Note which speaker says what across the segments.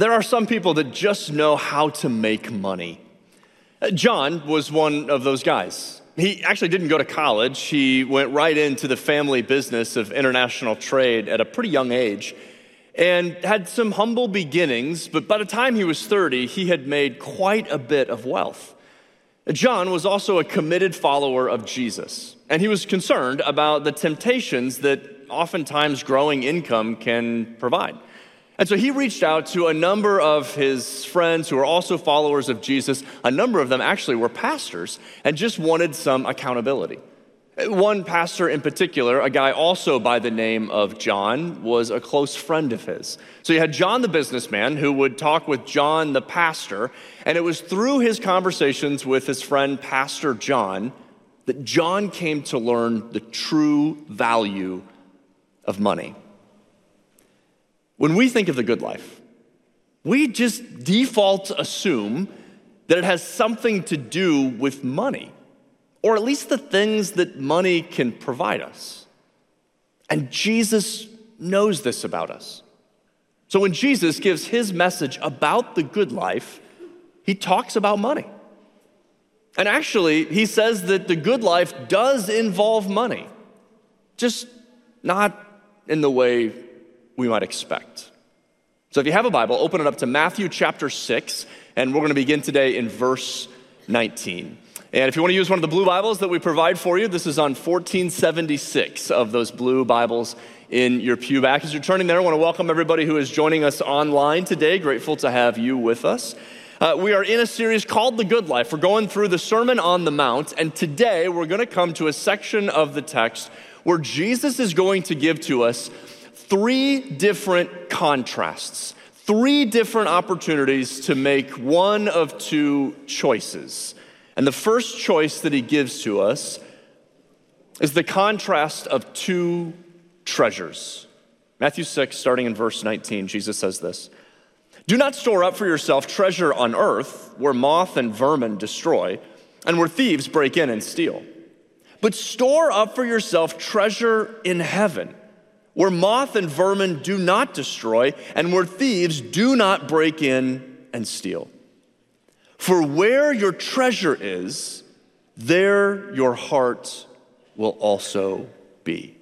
Speaker 1: There are some people that just know how to make money. John was one of those guys. He actually didn't go to college. He went right into the family business of international trade at a pretty young age and had some humble beginnings, but by the time he was 30, he had made quite a bit of wealth. John was also a committed follower of Jesus, and he was concerned about the temptations that oftentimes growing income can provide. And so he reached out to a number of his friends who are also followers of Jesus. A number of them actually were pastors and just wanted some accountability. One pastor in particular, a guy also by the name of John, was a close friend of his. So you had John the businessman who would talk with John the pastor, and it was through his conversations with his friend Pastor John that John came to learn the true value of money. When we think of the good life, we just default assume that it has something to do with money, or at least the things that money can provide us. And Jesus knows this about us. So when Jesus gives his message about the good life, he talks about money. And actually, he says that the good life does involve money, just not in the way we might expect. So if you have a Bible, open it up to Matthew chapter 6, and we're going to begin today in verse 19. And if you want to use one of the blue Bibles that we provide for you, this is on 1476 of those blue Bibles in your pew back. As you're turning there, I want to welcome everybody who is joining us online today. Grateful to have you with us. We are in a series called The Good Life. We're going through the Sermon on the Mount, and today we're going to come to a section of the text where Jesus is going to give to us three different contrasts, three different opportunities to make one of two choices. And the first choice that he gives to us is the contrast of two treasures. Matthew 6, starting in verse 19, Jesus says this: "Do not store up for yourself treasure on earth, where moth and vermin destroy, and where thieves break in and steal. But store up for yourself treasure in heaven, where moth and vermin do not destroy, and where thieves do not break in and steal. For where your treasure is, there your heart will also be."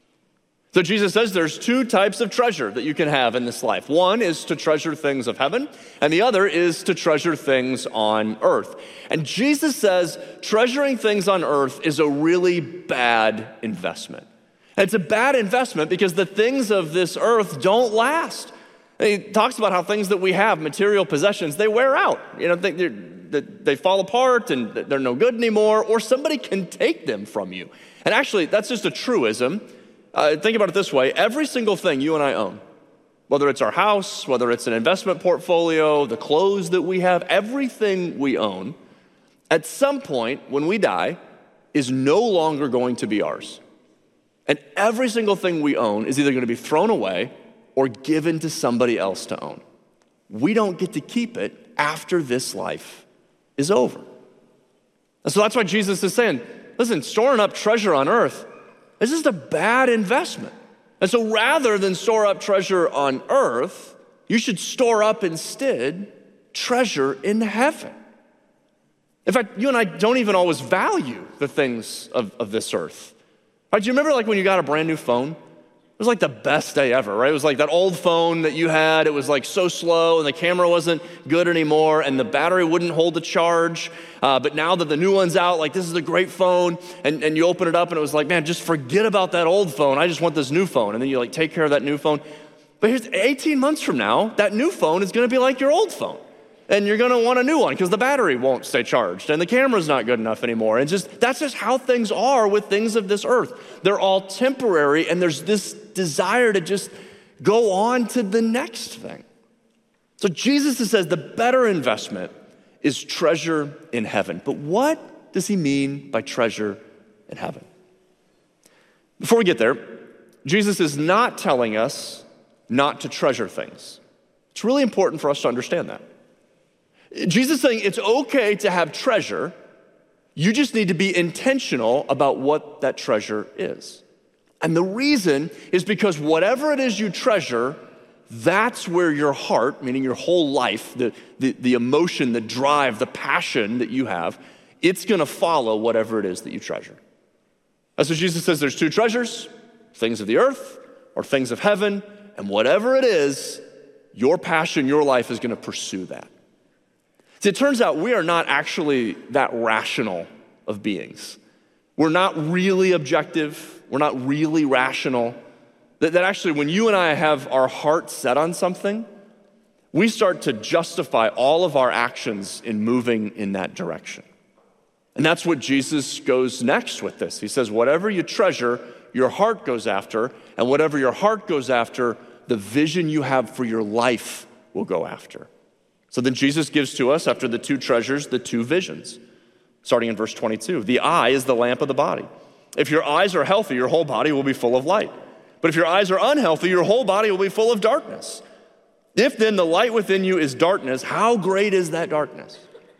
Speaker 1: So Jesus says there's two types of treasure that you can have in this life. One is to treasure things of heaven, and the other is to treasure things on earth. And Jesus says treasuring things on earth is a really bad investment. And it's a bad investment because the things of this earth don't last. He talks about how things that we have, material possessions, they wear out. You know, they fall apart and they're no good anymore, or somebody can take them from you. And actually, that's just a truism. Think about it this way. Every single thing you and I own, whether it's our house, whether it's an investment portfolio, the clothes that we have, everything we own, at some point when we die, is no longer going to be ours. And every single thing we own is either going to be thrown away or given to somebody else to own. We don't get to keep it after this life is over. And so that's why Jesus is saying, listen, storing up treasure on earth is just a bad investment. And so rather than store up treasure on earth, you should store up instead treasure in heaven. In fact, you and I don't even always value the things of this earth. Right, do you remember like when you got a brand new phone? It was like the best day ever, right? It was like that old phone that you had. It was like so slow and the camera wasn't good anymore and the battery wouldn't hold the charge. But now that the new one's out, like this is a great phone. And you open it up and it was like, man, just forget about that old phone. I just want this new phone. And then you like take care of that new phone. But here's 18 months from now, that new phone is going to be like your old phone. And you're going to want a new one because the battery won't stay charged and the camera's not good enough anymore. And that's just how things are with things of this earth. They're all temporary, and there's this desire to just go on to the next thing. So Jesus says the better investment is treasure in heaven. But what does he mean by treasure in heaven? Before we get there, Jesus is not telling us not to treasure things. It's really important for us to understand that. Jesus is saying it's okay to have treasure. You just need to be intentional about what that treasure is. And the reason is because whatever it is you treasure that's where your heart, meaning your whole life, the emotion, the drive, the passion that you have, it's gonna follow whatever it is that you treasure. That's what Jesus says, there's two treasures, things of the earth or things of heaven, and whatever it is, your passion, your life is gonna pursue that. See, it turns out we are not actually that rational of beings. We're not really objective, we're not really rational. That actually when you and I have our heart set on something, we start to justify all of our actions in moving in that direction. And that's what Jesus goes next with this. He says, whatever you treasure, your heart goes after, and whatever your heart goes after, the vision you have for your life will go after. So then Jesus gives to us, after the two treasures, the two visions. Starting in verse 22, the eye is the lamp of the body. If your eyes are healthy, your whole body will be full of light. But if your eyes are unhealthy, your whole body will be full of darkness. If then the light within you is darkness, how great is that darkness?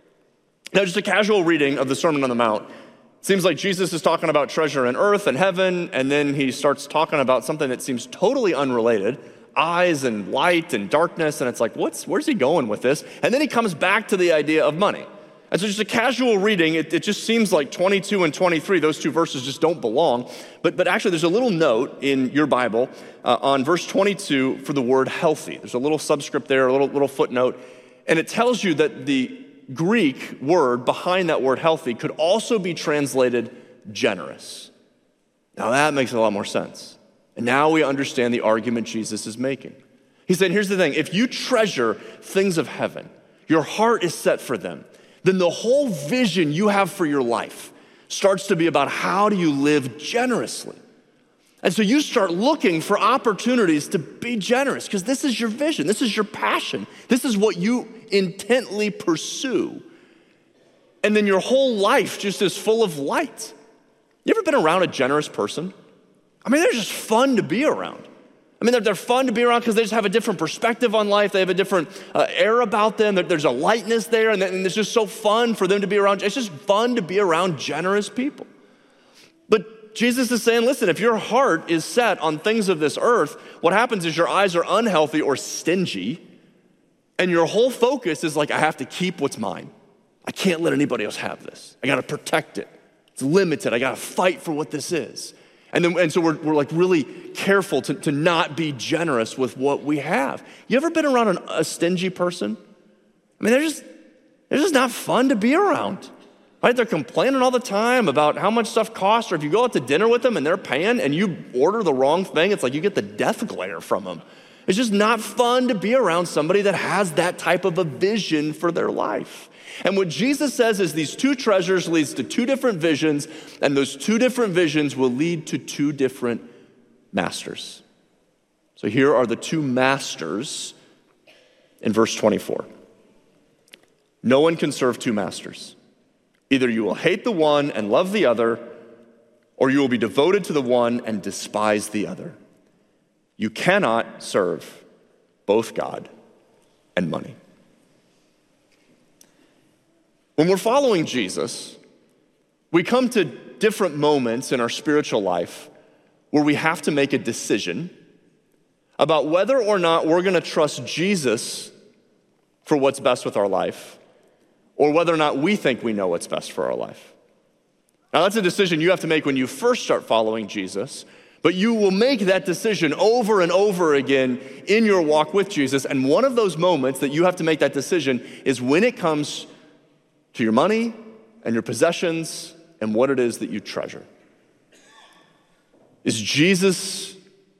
Speaker 1: Now, just a casual reading of the Sermon on the Mount. Seems like Jesus is talking about treasure in earth and heaven, and then he starts talking about something that seems totally unrelated, eyes and light and darkness, and it's like, where's he going with this? And then he comes back to the idea of money. And so just a casual reading, it just seems like 22 and 23, those two verses just don't belong. But actually, there's a little note in your Bible on verse 22 for the word healthy. There's a little subscript there, a little footnote, and it tells you that the Greek word behind that word healthy could also be translated generous. Now that makes a lot more sense. And now we understand the argument Jesus is making. He's saying, here's the thing, if you treasure things of heaven, your heart is set for them, then the whole vision you have for your life starts to be about how do you live generously. And so you start looking for opportunities to be generous because this is your vision, this is your passion, this is what you intently pursue. And then your whole life just is full of light. You ever been around a generous person? I mean, they're just fun to be around. I mean, they're fun to be around because they just have a different perspective on life. They have a different air about them. There's a lightness there, and it's just so fun for them to be around. It's just fun to be around generous people. But Jesus is saying, listen, if your heart is set on things of this earth, what happens is your eyes are unhealthy or stingy, and your whole focus is like, I have to keep what's mine. I can't let anybody else have this. I got to protect it. It's limited. I got to fight for what this is. And so we're like really careful to not be generous with what we have. You ever been around a stingy person? I mean, they're just not fun to be around, right? They're complaining all the time about how much stuff costs, or if you go out to dinner with them and they're paying and you order the wrong thing, it's like you get the death glare from them. It's just not fun to be around somebody that has that type of a vision for their life. And what Jesus says is these two treasures leads to two different visions, and those two different visions will lead to two different masters. So here are the two masters in verse 24. No one can serve two masters. Either you will hate the one and love the other, or you will be devoted to the one and despise the other. You cannot serve both God and money. When we're following Jesus, we come to different moments in our spiritual life where we have to make a decision about whether or not we're going to trust Jesus for what's best with our life, or whether or not we think we know what's best for our life. Now, that's a decision you have to make when you first start following Jesus, but you will make that decision over and over again in your walk with Jesus. And one of those moments that you have to make that decision is when it comes to your money and your possessions and what it is that you treasure. Is Jesus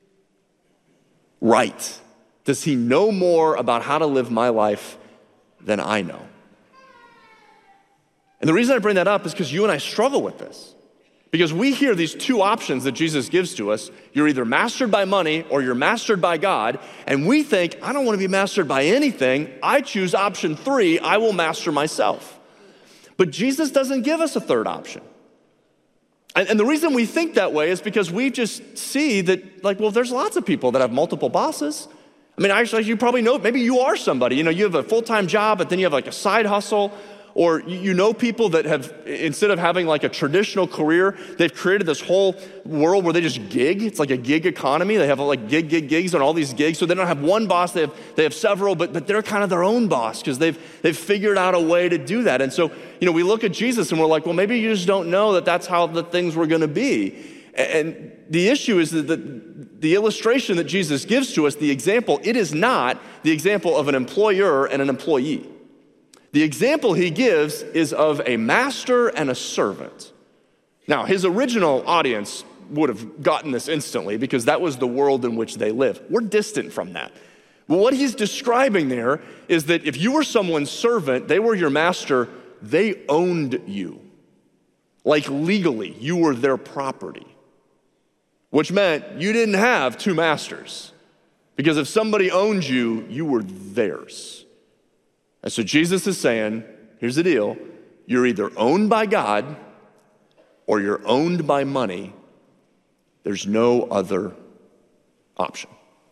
Speaker 1: right? Does he know more about how to live my life than I know? And the reason I bring that up is because you and I struggle with this. Because we hear these two options that Jesus gives to us. You're either mastered by money or you're mastered by God. And we think, I don't want to be mastered by anything. I choose option 3, I will master myself. But Jesus doesn't give us a third option. And the reason we think that way is because we just see that, like, well, there's lots of people that have multiple bosses. I mean, actually, you probably know, maybe you are somebody. You know, you have a full-time job, but then you have like a side hustle, Or you know people that have, instead of having like a traditional career, they've created this whole world where they just gig. It's like a gig economy. They have like gigs on all these gigs. So they don't have one boss, they have several, but they're kind of their own boss because they've figured out a way to do that. And so, we look at Jesus and we're like, well, maybe you just don't know that that's how the things were gonna be. And the issue is that the illustration that Jesus gives to us, the example, it is not the example of an employer and an employee. The example he gives is of a master and a servant. Now, his original audience would have gotten this instantly because that was the world in which they live. We're distant from that. But what he's describing there is that if you were someone's servant, they were your master, they owned you. Like legally, you were their property. Which meant you didn't have two masters. Because if somebody owned you, you were theirs. And so Jesus is saying, here's the deal, you're either owned by God or you're owned by money. There's no other option.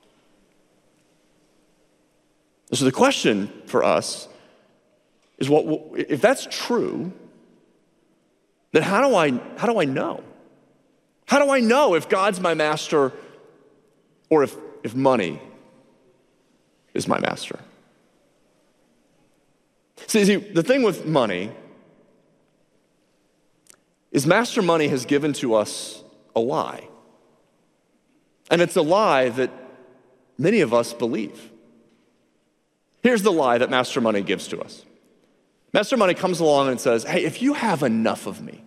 Speaker 1: So the question for us is, if that's true, then how do I know? How do I know if God's my master or if money is my master? See, the thing with money is master money has given to us a lie. And it's a lie that many of us believe. Here's the lie that master money gives to us. Master money comes along and says, hey, if you have enough of me,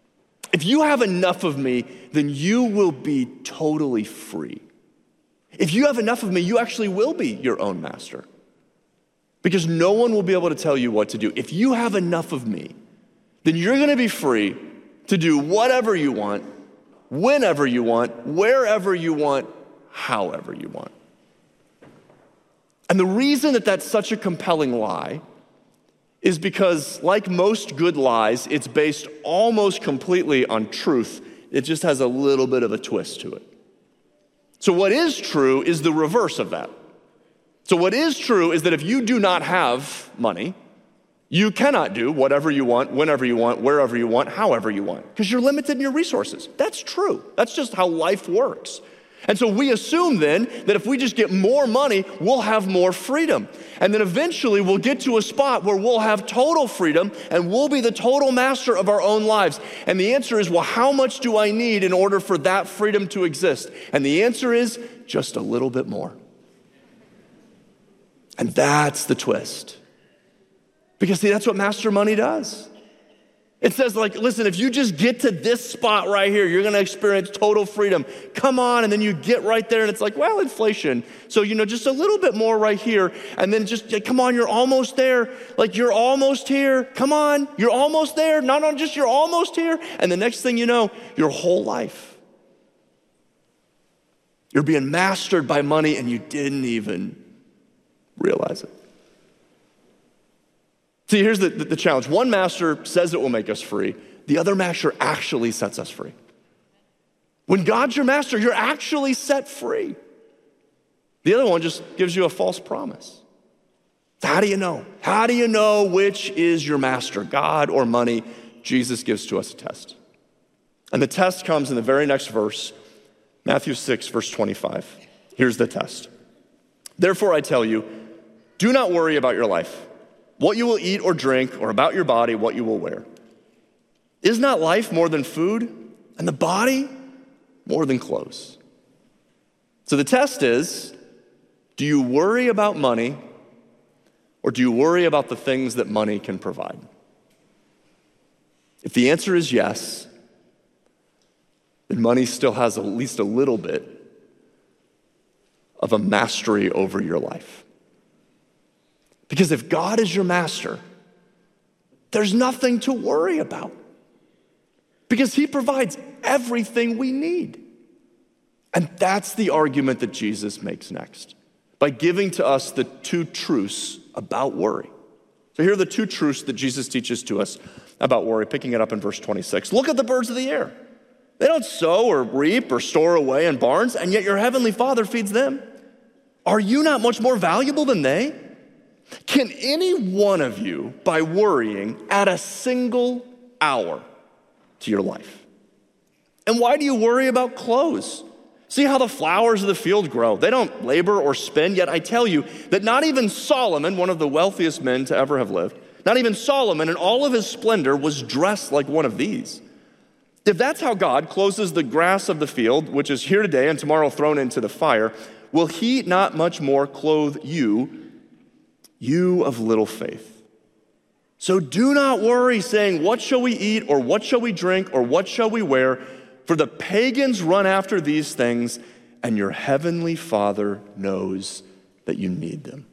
Speaker 1: then you will be totally free. If you have enough of me, you actually will be your own master. Because no one will be able to tell you what to do. If you have enough of me, then you're going to be free to do whatever you want, whenever you want, wherever you want, however you want. And the reason that that's such a compelling lie is because, like most good lies, it's based almost completely on truth. It just has a little bit of a twist to it. So what is true is the reverse of that. So what is true is that if you do not have money, you cannot do whatever you want, whenever you want, wherever you want, however you want, because you're limited in your resources. That's true. That's just how life works. And so we assume then that if we just get more money, we'll have more freedom. And then eventually we'll get to a spot where we'll have total freedom and we'll be the total master of our own lives. And the answer is, well, how much do I need in order for that freedom to exist? And the answer is just a little bit more. And that's the twist. Because see, that's what master money does. It says, like, listen, if you just get to this spot right here, you're gonna experience total freedom. Come on, and then you get right there, and it's like, well, inflation. So, just a little bit more right here, and then just, come on, you're almost there. Like, you're almost here. Come on, you're almost there. Not just you're almost here. And the next thing you know, your whole life, you're being mastered by money, and you didn't even realize it. See, here's the challenge. One master says it will make us free. The other master actually sets us free. When God's your master, you're actually set free. The other one just gives you a false promise. How do you know? How do you know which is your master, God or money? Jesus gives to us a test. And the test comes in the very next verse, Matthew 6, verse 25. Here's the test. Therefore, I tell you, do not worry about your life, what you will eat or drink, or about your body, what you will wear. Is not life more than food, and the body more than clothes? So the test is, do you worry about money, or do you worry about the things that money can provide? If the answer is yes, then money still has at least a little bit of a mastery over your life. Because if God is your master, there's nothing to worry about. Because he provides everything we need. And that's the argument that Jesus makes next, by giving to us the two truths about worry. So here are the two truths that Jesus teaches to us about worry, picking it up in verse 26. Look at the birds of the air. They don't sow or reap or store away in barns, and yet your heavenly Father feeds them. Are you not much more valuable than they? Can any one of you, by worrying, add a single hour to your life? And why do you worry about clothes? See how the flowers of the field grow. They don't labor or spin, yet I tell you that not even Solomon, one of the wealthiest men to ever have lived, not even Solomon in all of his splendor was dressed like one of these. If that's how God clothes the grass of the field, which is here today and tomorrow thrown into the fire, will he not much more clothe you, you of little faith? So do not worry, saying, what shall we eat, or what shall we drink, or what shall we wear? For the pagans run after these things, and your heavenly Father knows that you need them.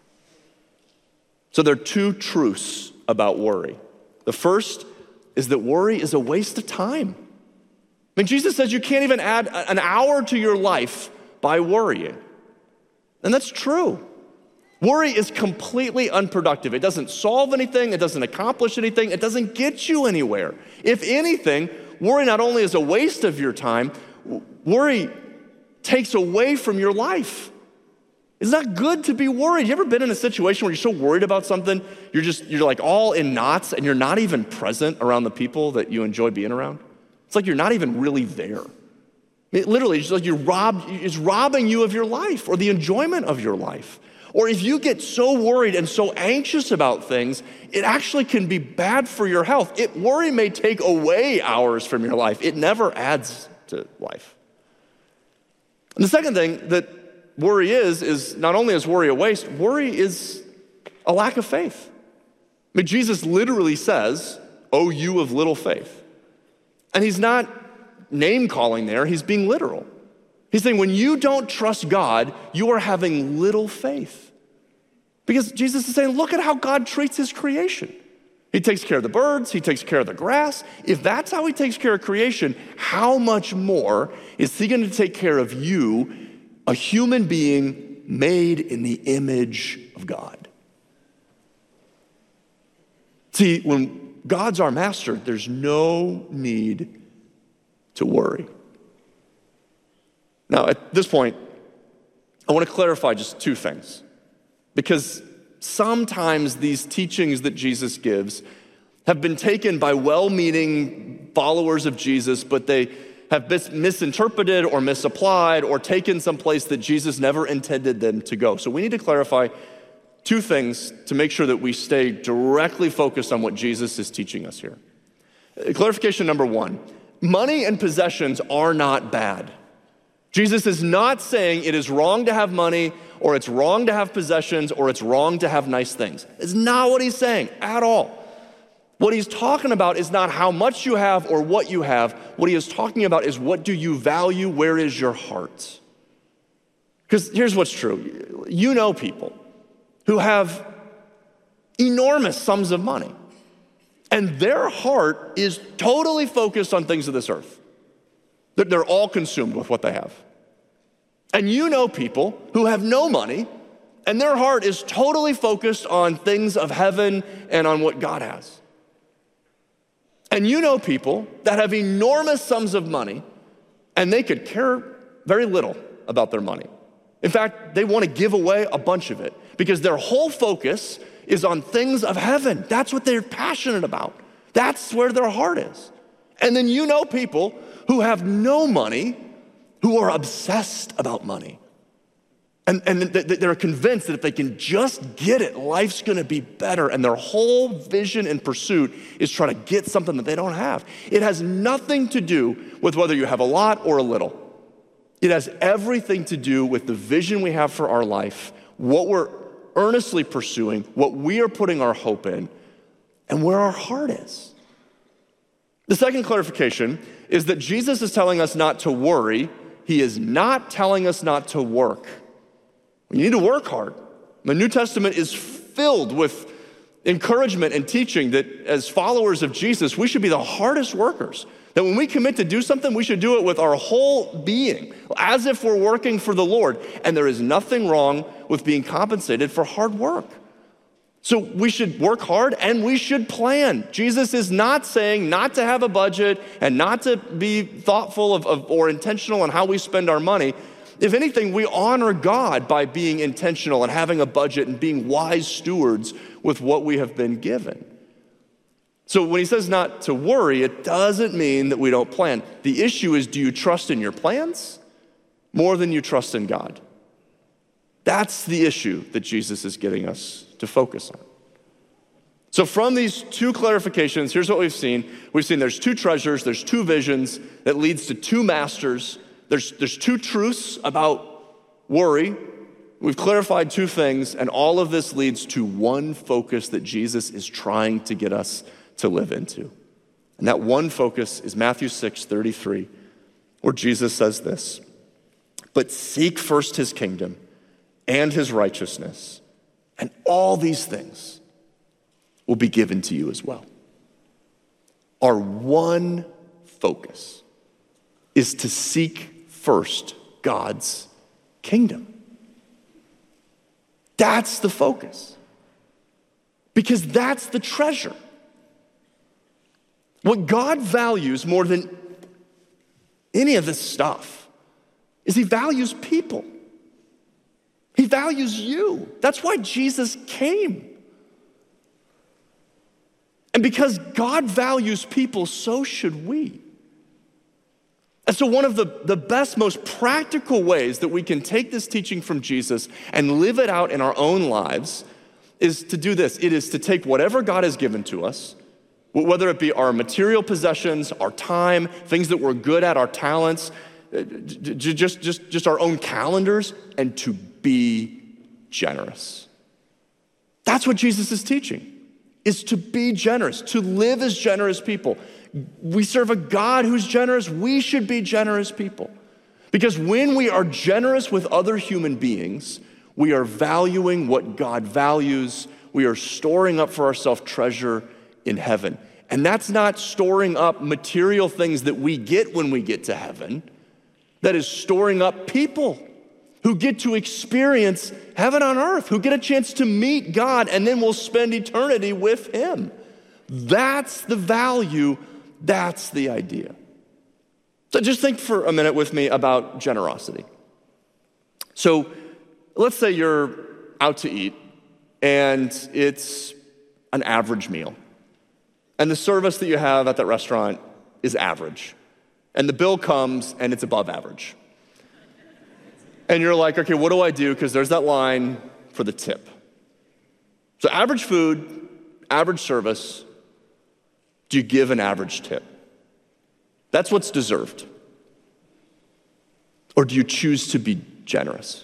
Speaker 1: So there are two truths about worry. The first is that worry is a waste of time. I mean, Jesus says you can't even add an hour to your life by worrying. And that's true. Worry is completely unproductive. It doesn't solve anything. It doesn't accomplish anything. It doesn't get you anywhere. If anything, worry not only is a waste of your time, worry takes away from your life. It's not good to be worried. You ever been in a situation where you're so worried about something, you're like all in knots and you're not even present around the people that you enjoy being around? It's like you're not even really there. Literally, it's like it's robbing you of your life or the enjoyment of your life. Or if you get so worried and so anxious about things, it actually can be bad for your health. Worry may take away hours from your life. It never adds to life. And the second thing that worry is not only is worry a waste, worry is a lack of faith. I mean, Jesus literally says, "Oh, you of little faith." And he's not name calling there, he's being literal. He's saying when you don't trust God, you are having little faith. Because Jesus is saying, look at how God treats his creation. He takes care of the birds, he takes care of the grass. If that's how he takes care of creation, how much more is he going to take care of you, a human being made in the image of God? See, when God's our master, there's no need to worry. Now, at this point, I want to clarify just two things. Because sometimes these teachings that Jesus gives have been taken by well-meaning followers of Jesus, but they have misinterpreted or misapplied or taken someplace that Jesus never intended them to go. So we need to clarify two things to make sure that we stay directly focused on what Jesus is teaching us here. Clarification number one, money and possessions are not bad. Jesus is not saying it is wrong to have money, or it's wrong to have possessions, or it's wrong to have nice things. It's not what he's saying at all. What he's talking about is not how much you have or what you have. What he is talking about is what do you value, where is your heart? Because here's what's true. You know people who have enormous sums of money, and their heart is totally focused on things of this earth. They're all consumed with what they have. And you know people who have no money, and their heart is totally focused on things of heaven and on what God has. And you know people that have enormous sums of money, and they could care very little about their money. In fact, they want to give away a bunch of it because their whole focus is on things of heaven. That's what they're passionate about. That's where their heart is. And then you know people who have no money, who are obsessed about money. And they're convinced that if they can just get it, life's gonna be better. And their whole vision and pursuit is trying to get something that they don't have. It has nothing to do with whether you have a lot or a little. It has everything to do with the vision we have for our life, what we're earnestly pursuing, what we are putting our hope in, and where our heart is. The second clarification is that Jesus is telling us not to worry. He is not telling us not to work. We need to work hard. The New Testament is filled with encouragement and teaching that as followers of Jesus, we should be the hardest workers. That when we commit to do something, we should do it with our whole being, as if we're working for the Lord. And there is nothing wrong with being compensated for hard work. So we should work hard and we should plan. Jesus is not saying not to have a budget and not to be thoughtful of or intentional on how we spend our money. If anything, we honor God by being intentional and having a budget and being wise stewards with what we have been given. So when he says not to worry, it doesn't mean that we don't plan. The issue is, do you trust in your plans more than you trust in God? That's the issue that Jesus is getting us to focus on. So from these two clarifications, here's what we've seen. We've seen there's two treasures, there's two visions that leads to two masters. There's two truths about worry. We've clarified two things, and all of this leads to one focus that Jesus is trying to get us to live into. And that one focus is Matthew 6:33, where Jesus says this, "But seek first his kingdom and his righteousness, and all these things will be given to you as well." Our one focus is to seek first God's kingdom. That's the focus. Because that's the treasure. What God values more than any of this stuff is he values people. He values you. That's why Jesus came. And because God values people, so should we. And so one of the best, most practical ways that we can take this teaching from Jesus and live it out in our own lives is to do this. It is to take whatever God has given to us, whether it be our material possessions, our time, things that we're good at, our talents, just our own calendars, and to be generous. That's what Jesus is teaching, is to be generous, to live as generous people. We serve a God who's generous. We should be generous people. Because when we are generous with other human beings, we are valuing what God values. We are storing up for ourselves treasure in heaven. And that's not storing up material things that we get when we get to heaven. That is storing up people who get to experience heaven on earth, who get a chance to meet God, and then will spend eternity with him. That's the value. That's the idea. So just think for a minute with me about generosity. So let's say you're out to eat and it's an average meal. And the service that you have at that restaurant is average. And the bill comes and it's above average. And you're like, okay, what do I do? Because there's that line for the tip. So average food, average service. Do you give an average tip? That's what's deserved. Or do you choose to be generous?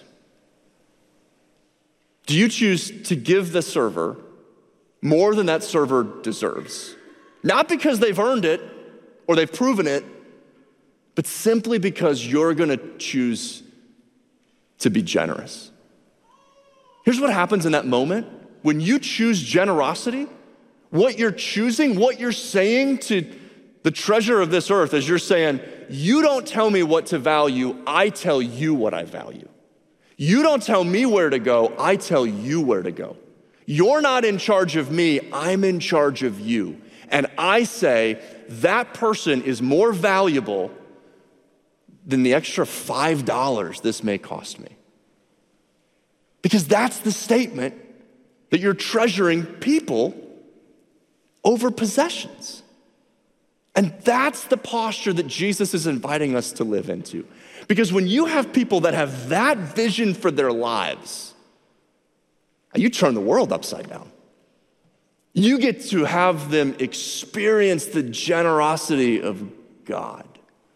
Speaker 1: Do you choose to give the server more than that server deserves? Not because they've earned it or they've proven it, but simply because you're gonna choose to be generous. Here's what happens in that moment. When you choose generosity, what you're choosing, what you're saying to the treasure of this earth is you're saying, you don't tell me what to value, I tell you what I value. You don't tell me where to go, I tell you where to go. You're not in charge of me, I'm in charge of you. And I say, that person is more valuable than the extra $5 this may cost me. Because that's the statement that you're treasuring people over possessions. And that's the posture that Jesus is inviting us to live into. Because when you have people that have that vision for their lives, you turn the world upside down. You get to have them experience the generosity of God.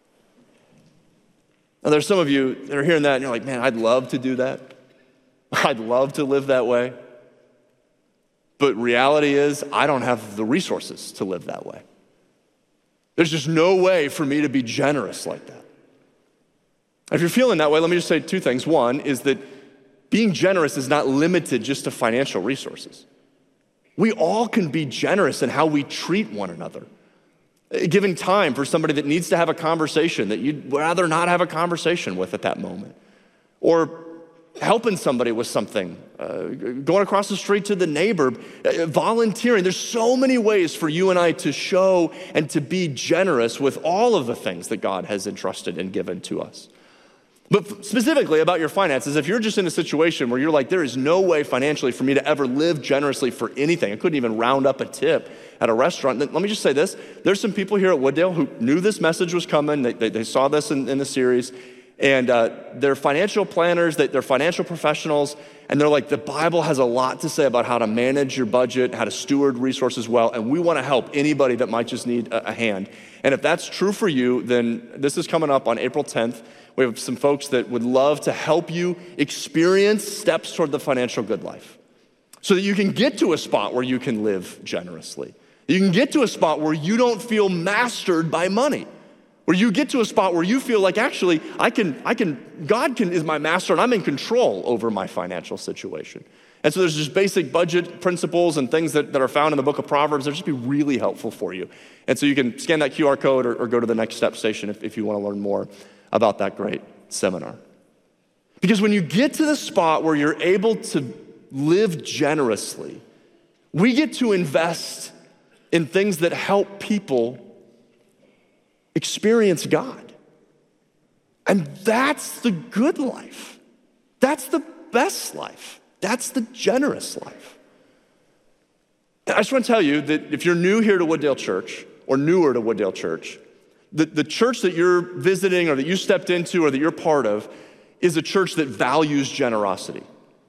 Speaker 1: Now, there's some of you that are hearing that and you're like, man, I'd love to do that. I'd love to live that way. But reality is, I don't have the resources to live that way. There's just no way for me to be generous like that. If you're feeling that way, let me just say two things. One is that being generous is not limited just to financial resources. We all can be generous in how we treat one another. Giving time for somebody that needs to have a conversation that you'd rather not have a conversation with at that moment. Or helping somebody with something, going across the street to the neighbor, volunteering. There's so many ways for you and I to show and to be generous with all of the things that God has entrusted and given to us. But specifically about your finances, if you're just in a situation where you're like, there is no way financially for me to ever live generously for anything, I couldn't even round up a tip at a restaurant, then let me just say this. There's some people here at Wooddale who knew this message was coming. They saw this in the series, and they're financial planners, they're financial professionals, and they're like, the Bible has a lot to say about how to manage your budget, how to steward resources well, and we want to help anybody that might just need a hand. And if that's true for you, then this is coming up on April 10th. We have some folks that would love to help you experience steps toward the financial good life so that you can get to a spot where you can live generously. You can get to a spot where you don't feel mastered by money, where you get to a spot where you feel like, actually, God is my master and I'm in control over my financial situation. And so there's just basic budget principles and things that are found in the book of Proverbs that just be really helpful for you. And so you can scan that QR code or go to the Next Step station if you want to learn more about that great seminar. Because when you get to the spot where you're able to live generously, we get to invest in things that help people experience God. And that's the good life. That's the best life. That's the generous life. And I just want to tell you that if you're new here to Wooddale Church or newer to Wooddale Church, the church that you're visiting or that you stepped into or that you're part of is a church that values generosity.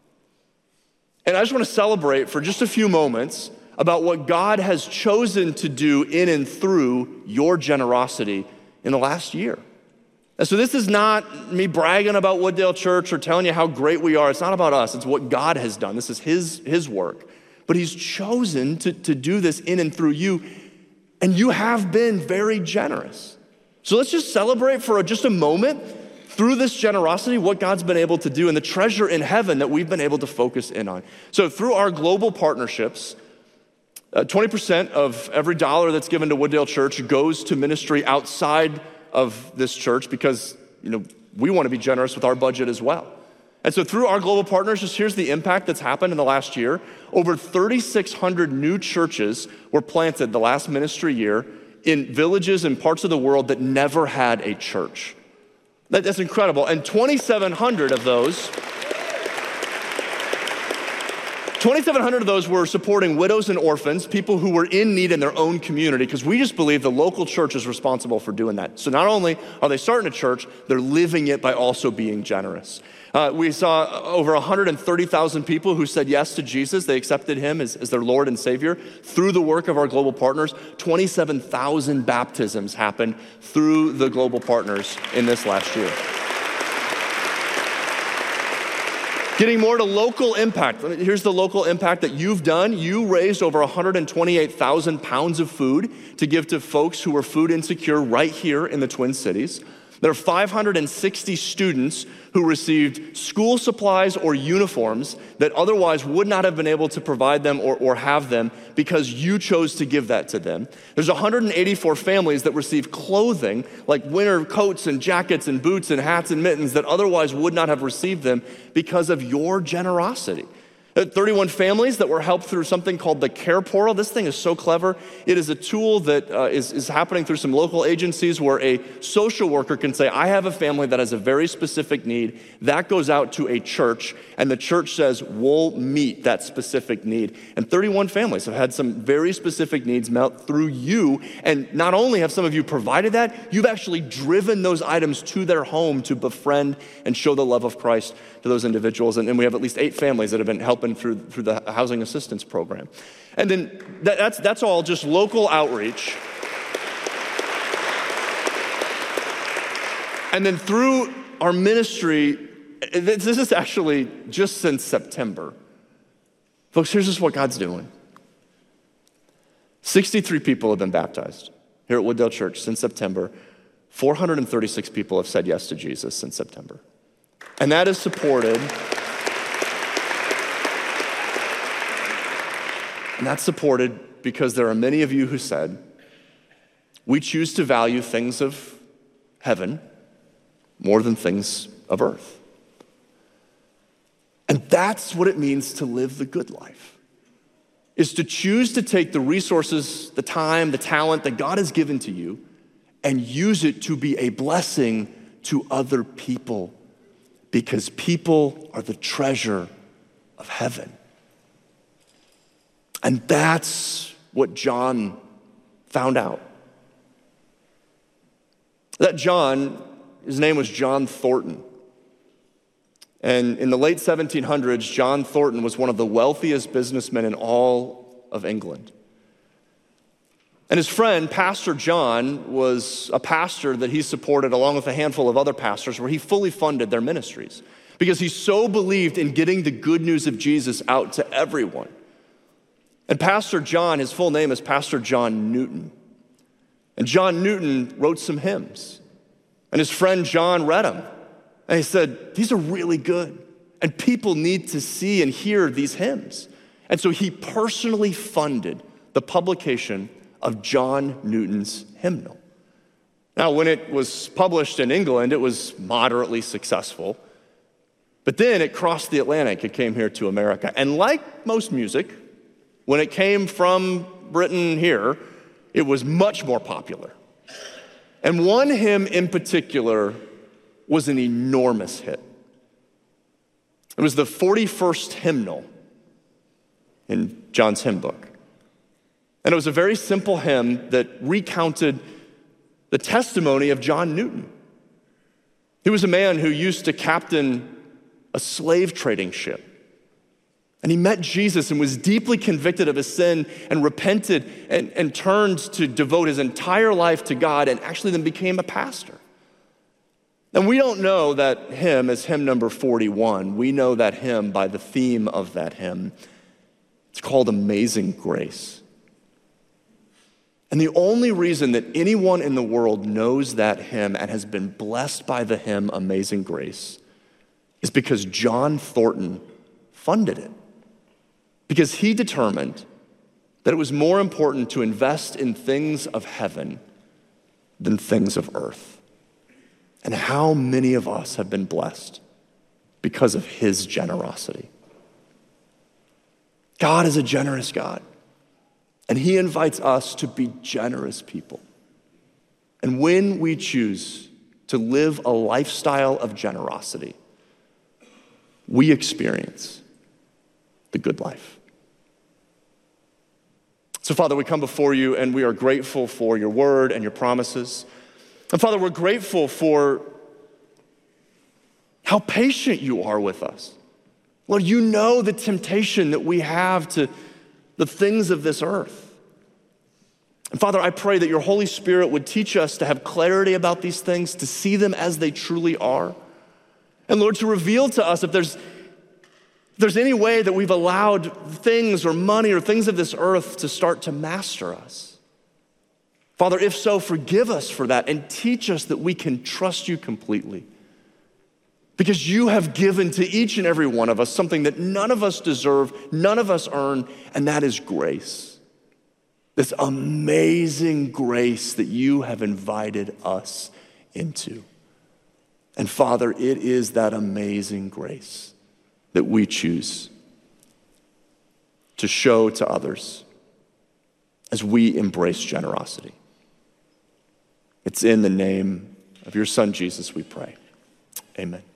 Speaker 1: And I just want to celebrate for just a few moments about what God has chosen to do in and through your generosity in the last year. And so this is not me bragging about Wooddale Church or telling you how great we are. It's not about us. It's what God has done. This is his work. But he's chosen to do this in and through you. And you have been very generous. So let's just celebrate for just a moment through this generosity, what God's been able to do and the treasure in heaven that we've been able to focus in on. So through our global partnerships, 20% of every dollar that's given to Wooddale Church goes to ministry outside of this church because, we want to be generous with our budget as well. And so through our global partners, just here's the impact that's happened in the last year. Over 3,600 new churches were planted the last ministry year in villages and parts of the world that never had a church. That's incredible. And 2,700 of those were supporting widows and orphans, people who were in need in their own community, because we just believe the local church is responsible for doing that. So not only are they starting a church, they're living it by also being generous. We saw over 130,000 people who said yes to Jesus. They accepted him as their Lord and Savior. Through the work of our global partners, 27,000 baptisms happened through the global partners in this last year. Getting more to local impact. Here's the local impact that you've done. You raised over 128,000 pounds of food to give to folks who were food insecure right here in the Twin Cities. There are 560 students who received school supplies or uniforms that otherwise would not have been able to provide them or have them because you chose to give that to them. There's 184 families that received clothing like winter coats and jackets and boots and hats and mittens that otherwise would not have received them because of your generosity. 31 families that were helped through something called the Care Portal. This thing is so clever. It is a tool that is happening through some local agencies where a social worker can say, I have a family that has a very specific need. That goes out to a church, and the church says, we'll meet that specific need. And 31 families have had some very specific needs met through you, and not only have some of you provided that, you've actually driven those items to their home to befriend and show the love of Christ to those individuals. And we have at least 8 families that have been helping through the housing assistance program. And then that's all just local outreach. And then through our ministry, this is actually just since September. Folks, here's just what God's doing. 63 people have been baptized here at Wooddale Church since September. 436 people have said yes to Jesus since September. And that is supported. And that's supported because there are many of you who said, we choose to value things of heaven more than things of earth. And that's what it means to live the good life, is to choose to take the resources, the time, the talent that God has given to you and use it to be a blessing to other people because people are the treasure of heaven. And that's what John found out. That John, his name was John Thornton. And in the late 1700s, John Thornton was one of the wealthiest businessmen in all of England. And his friend, Pastor John, was a pastor that he supported along with a handful of other pastors where he fully funded their ministries because he so believed in getting the good news of Jesus out to everyone. And Pastor John, his full name is Pastor John Newton. And John Newton wrote some hymns. And his friend John read them. And he said, these are really good. And people need to see and hear these hymns. And so he personally funded the publication of John Newton's hymnal. Now, when it was published in England, it was moderately successful. But then it crossed the Atlantic. It came here to America. And like most music, when it came from Britain here, it was much more popular. And one hymn in particular was an enormous hit. It was the 41st hymnal in John's hymn book. And it was a very simple hymn that recounted the testimony of John Newton. He was a man who used to captain a slave trading ship. And he met Jesus and was deeply convicted of his sin and repented and turned to devote his entire life to God and actually then became a pastor. And we don't know that hymn as hymn number 41. We know that hymn by the theme of that hymn. It's called Amazing Grace. And the only reason that anyone in the world knows that hymn and has been blessed by the hymn Amazing Grace is because John Thornton funded it. Because he determined that it was more important to invest in things of heaven than things of earth. And how many of us have been blessed because of his generosity? God is a generous God, and he invites us to be generous people. And when we choose to live a lifestyle of generosity, we experience the good life. So, Father, we come before you and we are grateful for your word and your promises. And Father, we're grateful for how patient you are with us. Lord, you know the temptation that we have to the things of this earth. And Father, I pray that your Holy Spirit would teach us to have clarity about these things, to see them as they truly are. And Lord, to reveal to us if there's any way that we've allowed things or money or things of this earth to start to master us. Father, if so, forgive us for that and teach us that we can trust you completely. Because you have given to each and every one of us something that none of us deserve, none of us earn, and that is grace. This amazing grace that you have invited us into. And Father, it is that amazing grace that we choose to show to others as we embrace generosity. It's in the name of your Son, Jesus, we pray. Amen.